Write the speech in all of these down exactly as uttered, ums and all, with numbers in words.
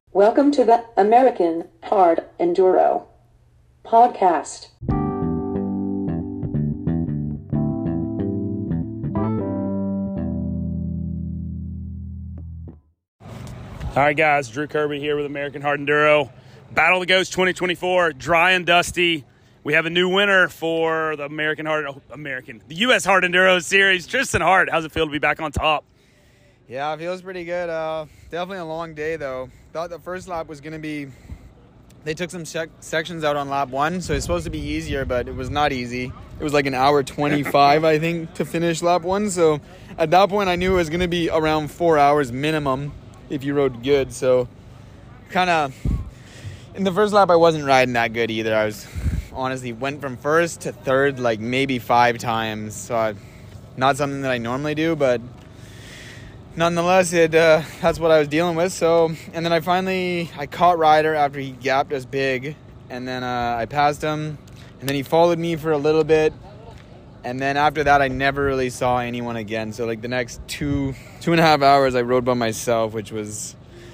Welcome to the American Hard Enduro Podcast. All right, guys, Drew Kirby here with American Hard Enduro. Battle of the Ghosts twenty twenty-four, dry and dusty. We have a new winner for the American Hard, oh, American, the U S Hard Enduro Series. Tristan Hart, how's it feel to be back on top? Yeah, it feels pretty good. Uh, definitely a long day, though. Thought the first lap was going to be... They took some sec- sections out on lap one, so it's supposed to be easier, but it was not easy. It was like an hour twenty-five, I think, to finish lap one. So at that point, I knew it was going to be around four hours minimum if you rode good. So kind of... In the first lap, I wasn't riding that good either. I was... honestly went from first to third like maybe five times, so I, not something that I normally do, but nonetheless it uh, that's what I was dealing with. So and then I finally I caught Ryder after he gapped us big, and then uh, I passed him, and then he followed me for a little bit, and then after that I never really saw anyone again. So like the next two two and a half hours I rode by myself, which was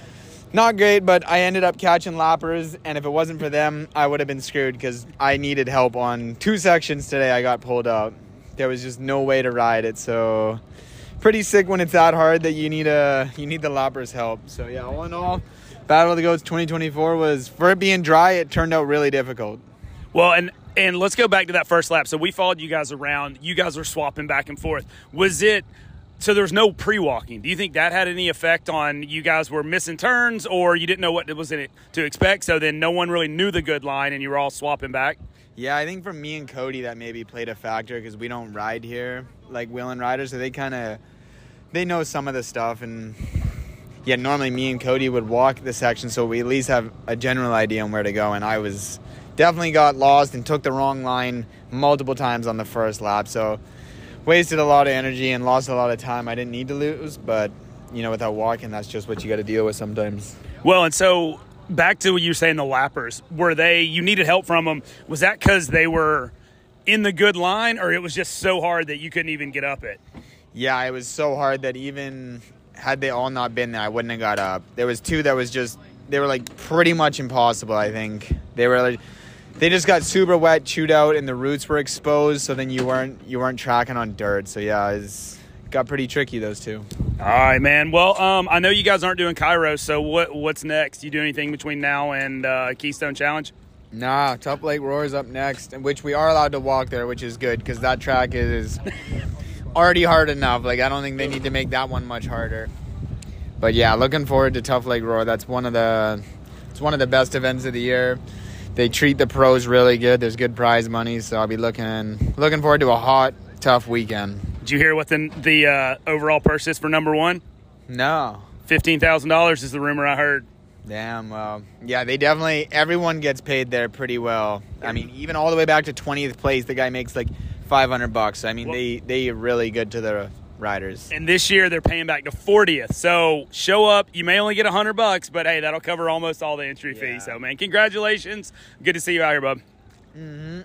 not great, but I ended up catching lappers, and if it wasn't for them, I would have been screwed because I needed help on two sections today. I got pulled up. There was just no way to ride it, so pretty sick when it's that hard that you need a you need the lappers' help. So yeah, all in all, Battle of the Goats twenty twenty-four was, for it being dry, it turned out really difficult. Well, and and let's go back to that first lap. So we followed you guys around. You guys were swapping back and forth. Was it... So there's no pre-walking. Do you think that had any effect on you guys were missing turns, or you didn't know what it was in it to expect, so then no one really knew the good line and you were all swapping back? Yeah, I think for me and Cody that maybe played a factor because we don't ride here like Wheelin' Riders, so they kind of, they know some of the stuff. And yeah, normally me and Cody would walk the section so we at least have a general idea on where to go, and I was definitely got lost and took the wrong line multiple times on the first lap, so wasted a lot of energy and lost a lot of time I didn't need to lose, but, you know, without walking, that's just what you got to deal with sometimes. Well, and so back to what you were saying, the lappers, were they, you needed help from them. Was that because they were in the good line, or it was just so hard that you couldn't even get up it? Yeah, it was so hard that even had they all not been there, I wouldn't have got up. There was two that was just, they were like pretty much impossible, I think. They were like, They just got super wet, chewed out, and the roots were exposed, so then you weren't you weren't tracking on dirt. So yeah, it got pretty tricky, those two. All right, man. Well, um, I know you guys aren't doing Cairo, so what what's next? You do anything between now and uh, Keystone Challenge? Nah, Tough Lake Roar is up next, which we are allowed to walk there, which is good because that track is already hard enough. Like I don't think they need to make that one much harder. But yeah, looking forward to Tough Lake Roar. That's one of the it's one of the best events of the year. They treat the pros really good. There's good prize money, so I'll be looking looking forward to a hot, tough weekend. Did you hear what the, the uh, overall purse is for number one? No. fifteen thousand dollars is the rumor I heard. Damn, well, yeah, they definitely, everyone gets paid there pretty well. I mean, even all the way back to twentieth place, the guy makes like five hundred bucks. I mean, well, they, they are really good to the riders. And this year they're paying back to fortieth. So show up. You may only get a hundred bucks, but hey, that'll cover almost all the entry yeah. fees. So man, congratulations. Good to see you out here, bub. Mm-hmm.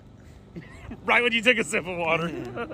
Right when you took a sip of water. Mm-hmm.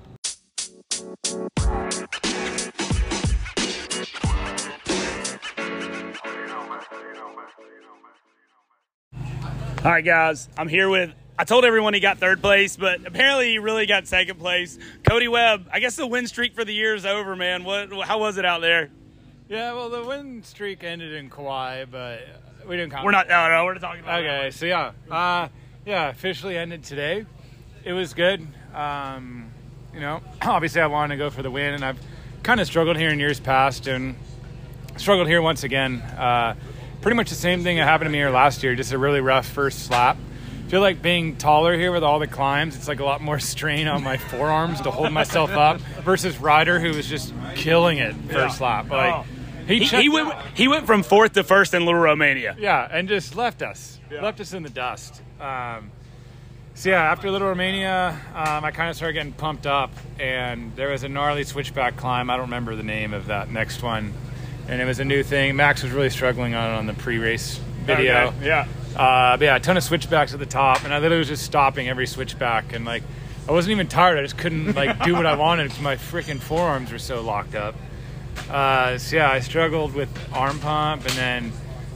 All right, guys, I'm here with, I told everyone he got third place, but apparently he really got second place. Cody Webb, I guess the win streak for the year is over, man. What? How was it out there? Yeah, well, the win streak ended in Kauai, but we didn't count. We're not, no, no, we're not talking about Okay, that. so yeah. Uh, yeah, officially ended today. It was good. Um, you know, obviously I wanted to go for the win, and I've kind of struggled here in years past, and struggled here once again. Uh, pretty much the same thing that happened to me here last year, just a really rough first lap. I feel like being taller here with all the climbs, it's like a lot more strain on my forearms to hold myself up versus Ryder, who was just killing it first yeah. lap. Like oh. he, he, he went he went from fourth to first in Little Romania. Yeah, and just left us, yeah. left us in the dust. Um, so yeah, after Little Romania, um, I kind of started getting pumped up, and there was a gnarly switchback climb. I don't remember the name of that next one, and it was a new thing. Max was really struggling on it on the pre-race video. Okay. Yeah. Uh, but yeah, a ton of switchbacks at the top, and I literally was just stopping every switchback, and like I wasn't even tired. I just couldn't like do what I wanted because my freaking forearms were so locked up. Uh, so yeah, I struggled with arm pump, and then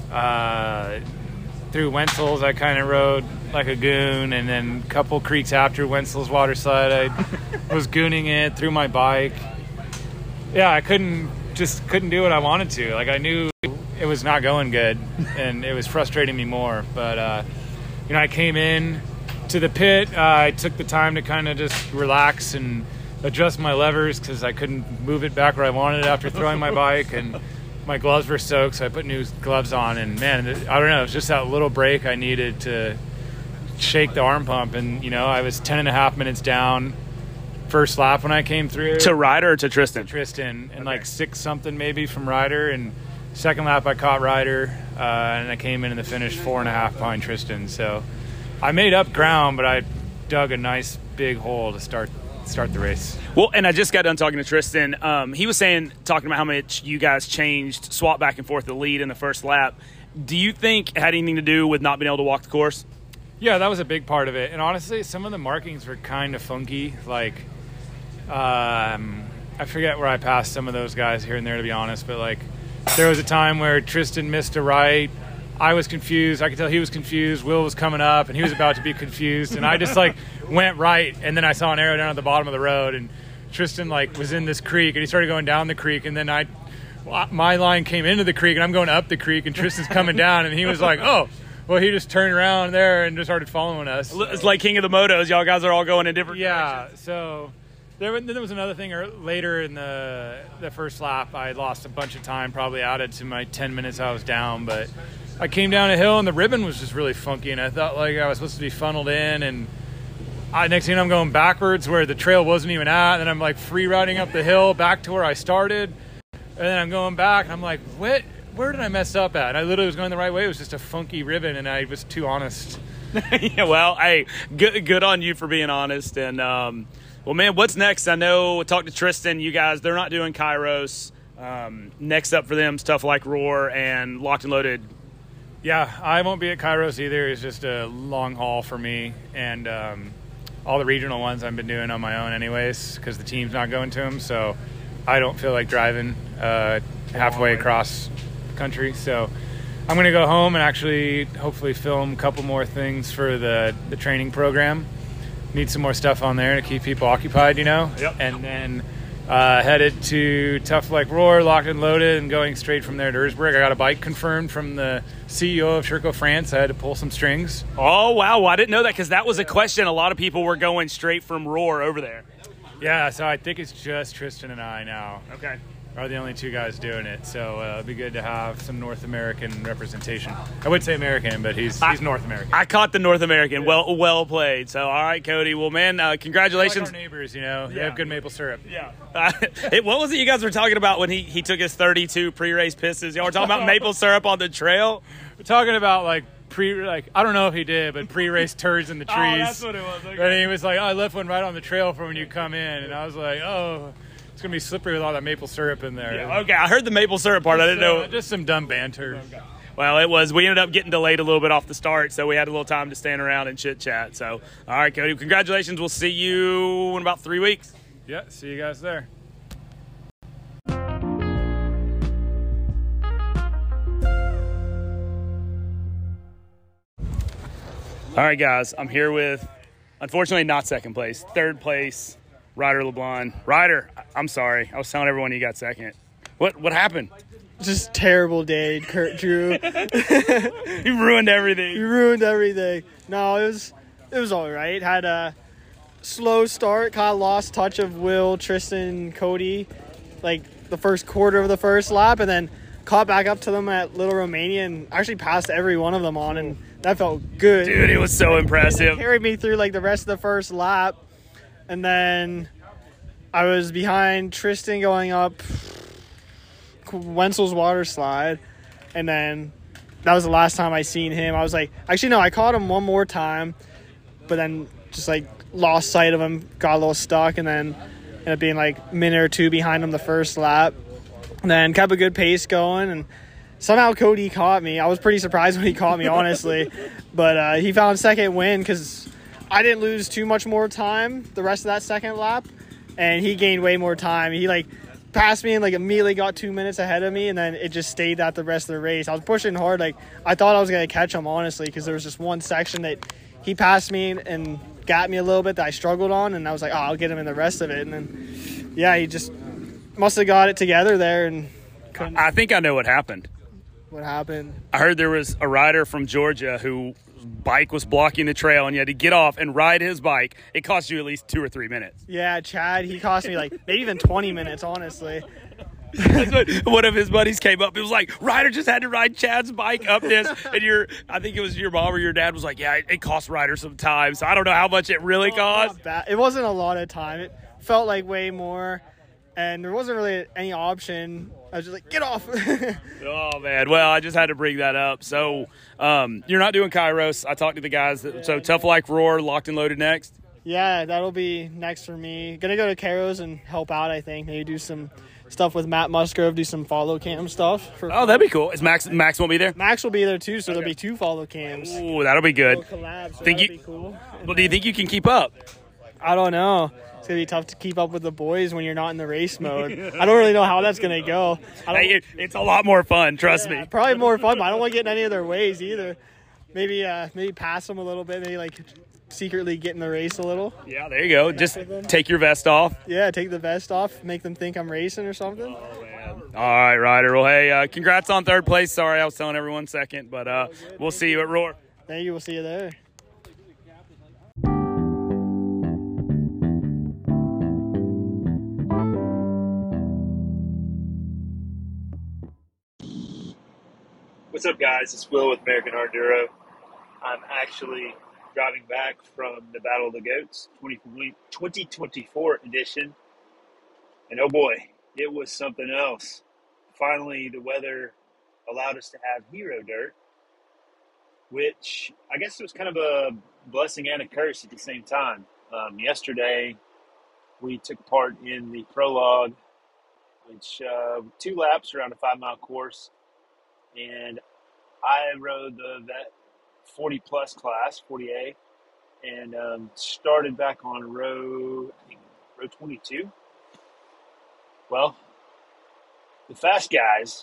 Uh, through Wenzel's, I kind of rode like a goon, and then a couple creeks after Wenzel's water slide, I was gooning it through my bike. Yeah, I couldn't just couldn't do what I wanted to. Like, I knew it was not going good, and it was frustrating me more. But uh, you know, I came in to the pit. Uh, I took the time to kind of just relax and adjust my levers because I couldn't move it back where I wanted it after throwing my bike, and my gloves were soaked, so I put new gloves on, and man, I don't know, it was just that little break I needed to shake the arm pump. And you know, I was ten and a half minutes down first lap when I came through. To Ryder or to Tristan? To Tristan, and okay. like six something maybe from Ryder, and second lap I caught Ryder, uh, and I came in in the finish four and a half behind Tristan. So I made up ground, but I dug a nice big hole to start start the race. Well, and I just got done talking to Tristan. Um, he was saying, talking about how much you guys changed, swap back and forth the lead in the first lap. Do you think it had anything to do with not being able to walk the course? Yeah, that was a big part of it. And honestly, some of the markings were kind of funky. Like, um, I forget where I passed some of those guys here and there, to be honest. But, like, there was a time where Tristan missed a right. I was confused. I could tell he was confused. Will was coming up, and he was about to be confused. And I just, like, went right, and then I saw an arrow down at the bottom of the road, and Tristan, like, was in this creek, and he started going down the creek, and then I, my line came into the creek, and I'm going up the creek, and Tristan's coming down, and he was like, oh, well, he just turned around there and just started following us. It's like King of the Motos. Y'all guys are all going in different yeah, directions. So there, then there was another thing later in the the first lap. I lost a bunch of time, probably added to my ten minutes I was down, but I came down a hill, and the ribbon was just really funky, and I thought, like, I was supposed to be funneled in, and I, next thing I'm going backwards where the trail wasn't even at, and then I'm, like, free riding up the hill back to where I started, and then I'm going back, and I'm like, what? Where did I mess up at? And I literally was going the right way. It was just a funky ribbon, and I was too honest. Yeah, well, hey, good, good on you for being honest. And, um, well, man, what's next? I know, talk to Tristan, you guys, they're not doing Kairos. Um, next up for them, stuff like Roar and Locked and Loaded. Yeah, I won't be at Kairos either. It's just a long haul for me. And um, all the regional ones I've been doing on my own anyways because the team's not going to them. So I don't feel like driving uh, halfway across the country. So I'm going to go home and actually hopefully film a couple more things for the, the training program. Need some more stuff on there to keep people occupied, you know? Yep. And then uh, headed to Tough Like Roar, Locked and Loaded, and going straight from there to Erzberg. I got a bike confirmed from the C E O of Sherco France. I had to pull some strings. Oh, wow. Well, I didn't know that because that was a question. A lot of people were going straight from Roar over there. Yeah, so I think it's just Tristan and I now. Okay. Are the only two guys doing it, so uh, it'd be good to have some North American representation. I would say American, but he's I, he's North American. I caught the North American. Well, well played. So, all right, Cody. Well, man, uh, congratulations. Like our neighbors, you know, they Yeah. have good maple syrup. Yeah. Uh, it, what was it you guys were talking about when he, he took his thirty-two pre-race pisses? Y'all were talking about maple syrup on the trail. We're talking about like pre, like I don't know if he did, but pre-race turds in the trees. Oh, that's what it was. Okay. And he was like, oh, I left one right on the trail for when you come in, and I was like, oh. It's going to be slippery with all that maple syrup in there. Yeah, okay, I heard the maple syrup part. I didn't So, know. just some dumb banter. Okay. Well, it was. We ended up getting delayed a little bit off the start, so we had a little time to stand around and chit-chat. So, all right, Cody, congratulations. We'll see you in about three weeks. Yeah, see you guys there. All right, guys, I'm here with, unfortunately, not second place, third place, Ryder LeBlanc. Ryder, I'm sorry. I was telling everyone you got second. What what happened? Just terrible day, Kurt Drew. You ruined everything. You ruined everything. No, it was it was all right. Had a slow start, kind of lost touch of Will, Tristan, Cody, like the first quarter of the first lap, and then caught back up to them at Little Romania and actually passed every one of them on, and that felt good. Dude, it was so impressive. It carried me through like the rest of the first lap, and then I was behind Tristan going up Wenzel's water slide, and then that was the last time I seen him. I was like, actually no, I caught him one more time, but then just like lost sight of him, got a little stuck, and then ended up being like a minute or two behind him the first lap, and then kept a good pace going, and somehow Cody caught me. I was pretty surprised when he caught me, honestly, but uh, he found second win because I didn't lose too much more time the rest of that second lap, and he gained way more time. He like passed me and like immediately got two minutes ahead of me, and then it just stayed that the rest of the race. I was pushing hard. Like I thought I was going to catch him, honestly, because there was just one section that he passed me and got me a little bit that I struggled on, and I was like, oh, I'll get him in the rest of it. And then, yeah, he just must have got it together there and couldn't. I think I know what happened. What happened? I heard there was a rider from Georgia who bike was blocking the trail and you had to get off and ride his bike. It cost you at least two or three minutes. Yeah, Chad, he cost me like maybe even twenty minutes, honestly. That's what one of his buddies came up. It was like, Ryder just had to ride Chad's bike up this. And your, I think it was your mom or your dad was like, yeah, it, it cost Ryder some time. So I don't know how much it really Oh, cost. not bad. It wasn't a lot of time. It felt like way more. And there wasn't really any option. I was just like, get off. Oh, man. Well, I just had to bring that up. So um, you're not doing Kairos. I talked to the guys. That, so Tough Like Roar, locked and loaded next? Yeah, that'll be next for me. Gonna go to Caro's and help out, I think. Maybe do some stuff with Matt Musgrove, do some follow cam stuff. For Oh, that'd be cool. Is Max Max won't be there? Max will be there too, so Okay. there'll be two follow cams. Ooh, that'll be good. Little collab, so Think that'll you- be cool. Well, do you think you can keep up? I don't know. It's gonna be tough to keep up with the boys when you're not in the race mode. I don't really know how that's gonna go. I don't, Hey, it, it's a lot more fun, trust yeah, me. probably more fun, but I don't want to get in any of their ways either. Maybe, uh, maybe pass them a little bit. Maybe like secretly get in the race a little. Yeah, there you go. Just take your vest off. Yeah, take the vest off, make them think I'm racing or something. All right, Ryder. Well, hey, uh, congrats on third place. Sorry, I was telling everyone second, but uh, we'll see you at Roar. Thank you. We'll see you there. What's up, guys? It's Will with American Hard Enduro. I'm actually driving back from the Battle of the Goats twenty twenty-four edition. And oh boy, it was something else. Finally, the weather allowed us to have hero dirt, which I guess it was kind of a blessing and a curse at the same time. Um, yesterday, we took part in the prologue, which uh, two laps around a five-mile course. And I rode the vet forty plus class, forty A, and um, started back on row, I think, row twenty-two. Well, the fast guys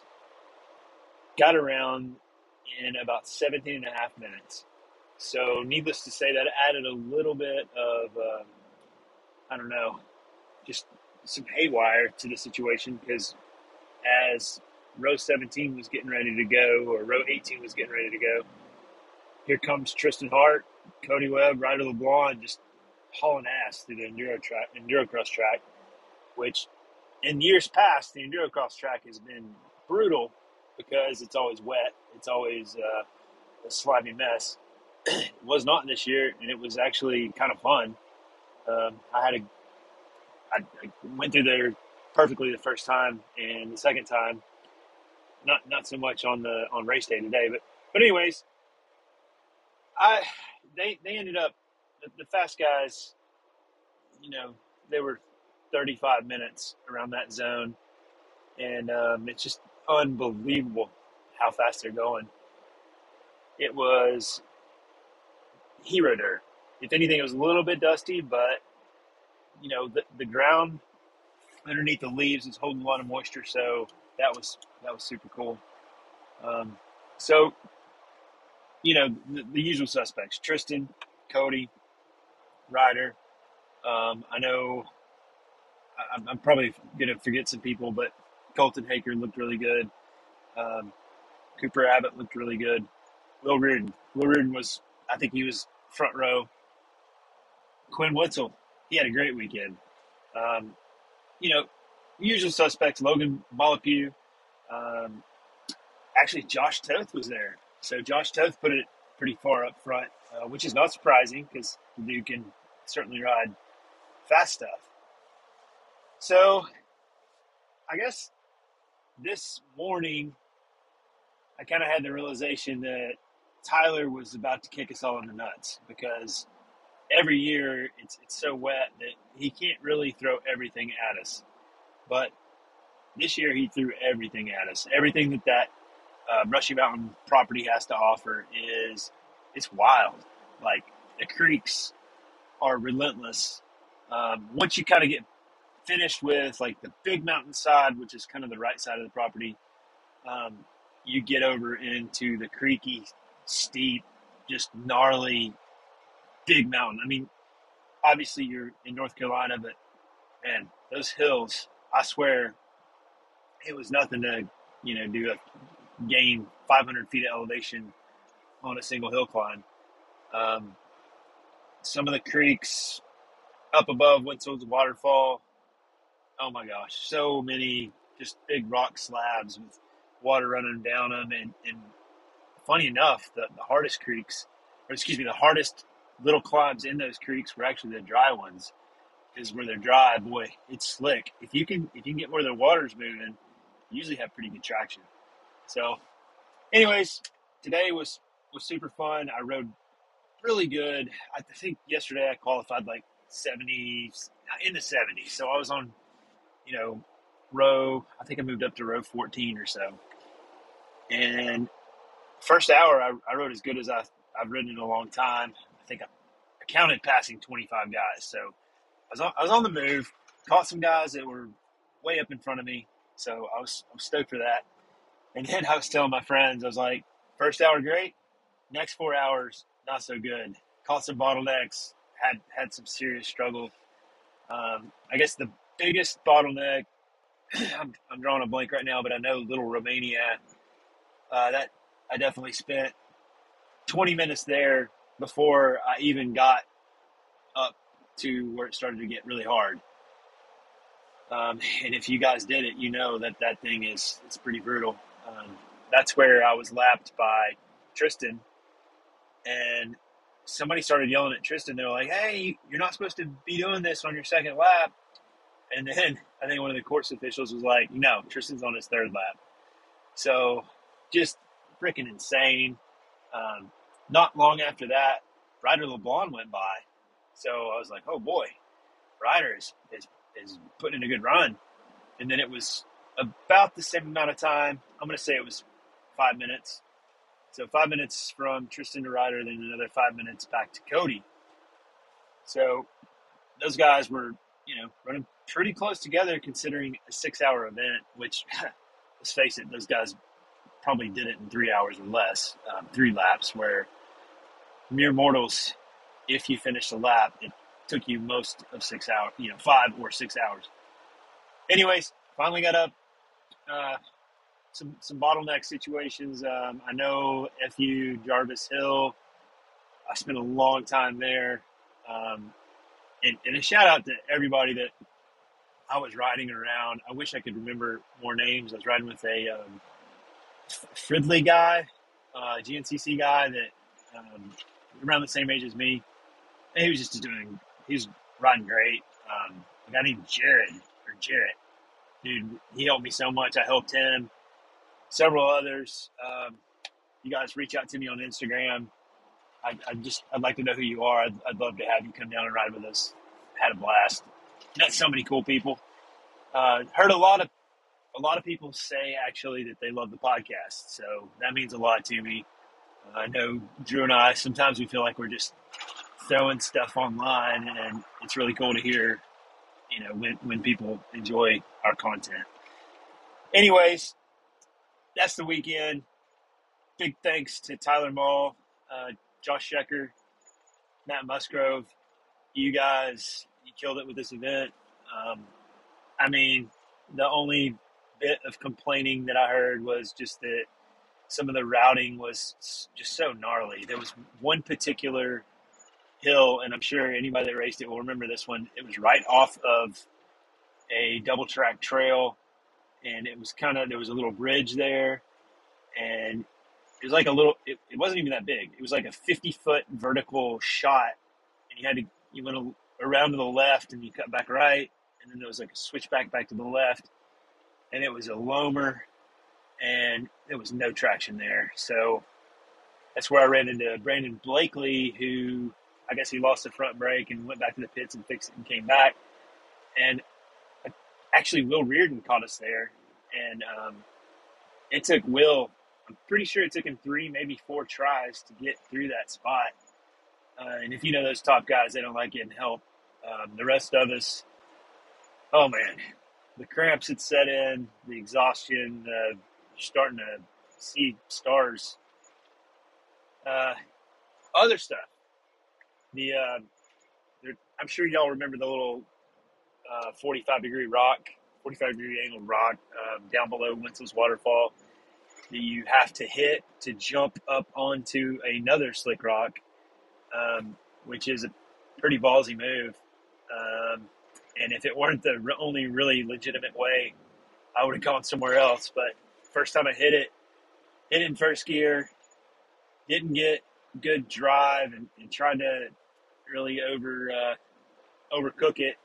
got around in about seventeen and a half minutes. So needless to say, that added a little bit of, um, I don't know, just some haywire to the situation, because as row seventeen was getting ready to go, or row eighteen was getting ready to go, here comes Tristan Hart, Cody Webb, Ryder LeBlanc, just hauling ass through the enduro track, endurocross track, which in years past, the endurocross track has been brutal because it's always wet. It's always uh, a slimy mess. It was not this year, and it was actually kind of fun. Um, I had a, I, I went through there perfectly the first time, and the second time, Not not so much on the on race day today, but but anyways, I they they ended up the, the fast guys, you know, they were thirty-five minutes around that zone, and um, it's just unbelievable how fast they're going. It was hero dirt. If anything, it was a little bit dusty, but you know the the ground underneath the leaves is holding a lot of moisture, so that was that was super cool. Um, so, you know, the, the usual suspects: Tristan, Cody, Ryder. Um, I know I, I'm probably gonna forget some people, but Colton Haker looked really good. Um, Cooper Abbott looked really good. Will Reardon. Will Reardon was, I think he was front row. Quinn Witzel, he had a great weekend. Um, you know, usual suspects: Logan Molyneux. Um, actually, Josh Toth was there. So Josh Toth put it pretty far up front, uh, which is not surprising because the dude can certainly ride fast stuff. So I guess this morning I kind of had the realization that Tyler was about to kick us all in the nuts, because every year it's it's so wet that he can't really throw everything at us. But this year he threw everything at us. Everything that that uh, Brushy Mountain property has to offer is it's wild. Like, the creeks are relentless. Um, once you kind of get finished with like the big mountainside, which is kind of the right side of the property. Um, you get over into the creaky, steep, just gnarly, big mountain. I mean, obviously you're in North Carolina, but man, those hills, I swear, it was nothing to, you know, do a gain five hundred feet of elevation on a single hill climb. Um, some of the creeks up above Winsel's waterfall, oh my gosh, so many just big rock slabs with water running down them. And, and funny enough, the, the hardest creeks, or excuse me, the hardest little climbs in those creeks were actually the dry ones. Because where they're dry, boy, it's slick. If you can, if you can get where the water's moving, you usually have pretty good traction. So, anyways, today was was super fun. I rode really good. I think yesterday I qualified like seventy, in the seventies. So I was on, you know, row, I think I moved up to row fourteen or so. And first hour, I, I rode as good as I, I've ridden in a long time. I think I, I counted passing twenty-five guys. So I was, on, I was on the move, caught some guys that were way up in front of me. So I was, I was stoked for that. And then I was telling my friends, I was like, first hour, great. Next four hours, not so good. Caught some bottlenecks, had, had some serious struggle. Um, I guess the biggest bottleneck, I'm, I'm drawing a blank right now, but I know Little Romania, uh, that I definitely spent twenty minutes there before I even got up to where it started to get really hard. Um, and if you guys did it, you know that that thing is, it's pretty brutal. Um, that's where I was lapped by Tristan, and somebody started yelling at Tristan. They were like, hey, you're not supposed to be doing this on your second lap. And then I think one of the course officials was like, no, Tristan's on his third lap. So just freaking insane. Um, not long after that, Ryder LeBlanc went by. So I was like, oh boy, Ryder is, is, is putting in a good run. And then it was about the same amount of time. I'm going to say it was five minutes. So five minutes from Tristan to Ryder, then another five minutes back to Cody. So those guys were, you know, running pretty close together considering a six-hour event, which, let's face it, those guys probably did it in three hours or less, um, three laps, where mere mortals, if you finished a lap, it took you most of six hours, you know, five or six hours. Anyways, finally got up. Uh, some some bottleneck situations. Um, I know F U Jarvis Hill. I spent a long time there. Um, and, and a shout out to everybody that I was riding around. I wish I could remember more names. I was riding with a um, Fridley guy, uh, G N C C guy that um, around the same age as me. And he was just doing, he was riding great. Um, a guy named Jared, or Jarrett. Dude, he helped me so much. I helped him. Several others. Um, you guys reach out to me on Instagram. I, I just, I'd like to know who you are. I'd, I'd love to have you come down and ride with us. Had a blast. Met so many cool people. Uh, heard a lot of, a lot of people say actually that they love the podcast. So that means a lot to me. Uh, I know Drew and I, sometimes we feel like we're just throwing stuff online, and it's really cool to hear, you know, when, when people enjoy our content. Anyways, that's the weekend. Big thanks to Tyler Mall, uh, Josh Shecker, Matt Musgrove. You guys, you killed it with this event. Um, I mean, the only bit of complaining that I heard was just that some of the routing was just so gnarly. There was one particular hill, and I'm sure anybody that raced it will remember this one. It was right off of a double track trail, and it was kind of, there was a little bridge there, and it was like a little, it, it wasn't even that big. It was like a fifty foot vertical shot, and you had to, you went around to the left and you cut back right, and then there was like a switchback back to the left, and it was a loamer, and there was no traction there. So that's where I ran into Brandon Blakely, who I guess he lost the front brake and went back to the pits and fixed it and came back. And actually, Will Reardon caught us there. And um, it took Will, I'm pretty sure it took him three, maybe four tries to get through that spot. Uh, and if you know those top guys, they don't like getting help. Um, the rest of us, Oh man, the cramps had set in, the exhaustion, uh, starting to see stars. Uh, other stuff. The uh, there, I'm sure y'all remember the little uh, forty-five degree rock, forty-five degree angle rock um, down below Winslow's waterfall that you have to hit to jump up onto another slick rock, um, which is a pretty ballsy move. Um, and if it weren't the re- only really legitimate way, I would have gone somewhere else. But first time I hit it, hit it in first gear, didn't get good drive, and, and tried to really over uh, overcook it.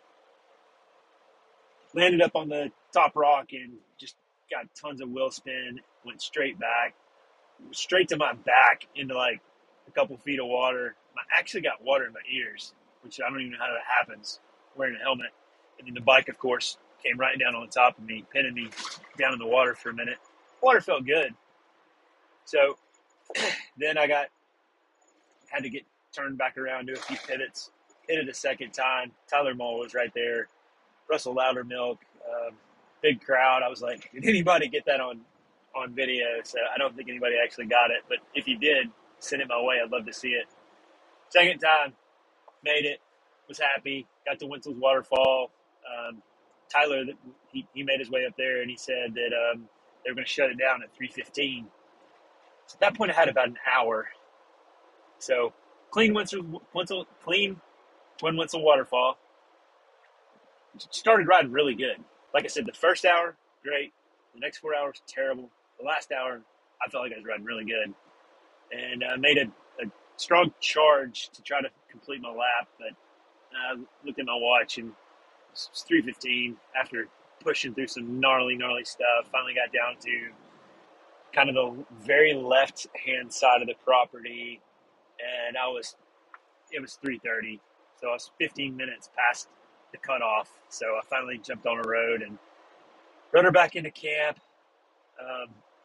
Landed up on the top rock and just got tons of wheel spin. Went straight back, straight to my back into like a couple feet of water. I actually got water in my ears, which I don't even know how that happens wearing a helmet. And then the bike, of course, came right down on the top of me, pinning me down in the water for a minute. Water felt good. So then I got, had to get turned back around, do a few pivots, hit it a second time. Tyler Mull was right there. Russell Loudermilk, um, big crowd. I was like, did anybody get that on, on video? So I don't think anybody actually got it. But if you did, send it my way. I'd love to see it. Second time, made it, was happy, got to Winslow's waterfall. Um, Tyler, he, he made his way up there, and he said that um, they were going to shut it down at three fifteen. So at that point, I had about an hour. So clean Windsor, Windsor, clean Twin Windsor waterfall. Started riding really good. Like I said, the first hour, great. The next four hours, terrible. The last hour, I felt like I was riding really good. And I uh, made a, a strong charge to try to complete my lap, but I uh, looked at my watch and it was three fifteen after pushing through some gnarly, gnarly stuff. Finally got down to kind of the very left-hand side of the property, and I was, it was three thirty, so I was fifteen minutes past the cutoff. So I finally jumped on a road and rode her back into camp. Um,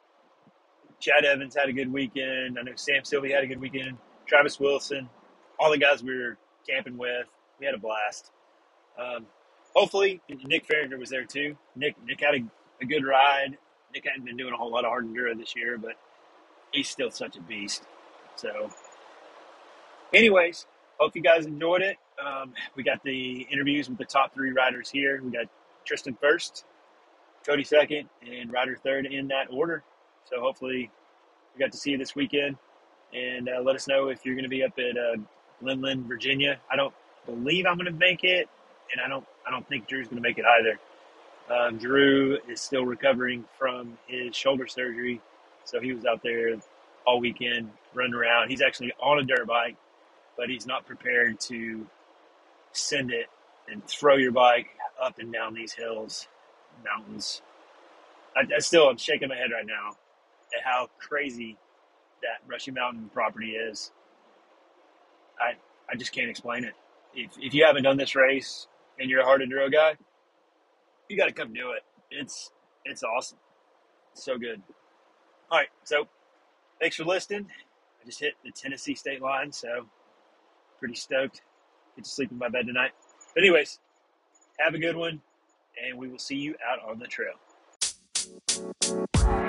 Chad Evans had a good weekend. I know Sam Sylvie had a good weekend. Travis Wilson, all the guys we were camping with, we had a blast. Um, hopefully, Nick Farringer was there too. Nick Nick had a, a good ride. Nick hadn't been doing a whole lot of hard enduro this year, but he's still such a beast. So, anyways, hope you guys enjoyed it. Um, we got the interviews with the top three riders here. We got Tristan first, Cody second, and Ryder third in that order. So hopefully we got to see you this weekend. And uh, let us know if you're going to be up at uh, Glenlyn, Virginia. I don't believe I'm going to make it, and I don't I don't think Drew's going to make it either. Um, Drew is still recovering from his shoulder surgery, so he was out there all weekend running around. He's actually on a dirt bike, but he's not prepared to send it and throw your bike up and down these hills, mountains. I, I still, I'm shaking my head right now at how crazy that Brushy Mountain property is. I I just can't explain it. If if you haven't done this race and you're a hard enduro guy, you got to come do it. It's it's awesome. It's so good. All right, so thanks for listening. I just hit the Tennessee state line, so pretty stoked. Get to sleep in my bed tonight. But anyways, have a good one, and we will see you out on the trail.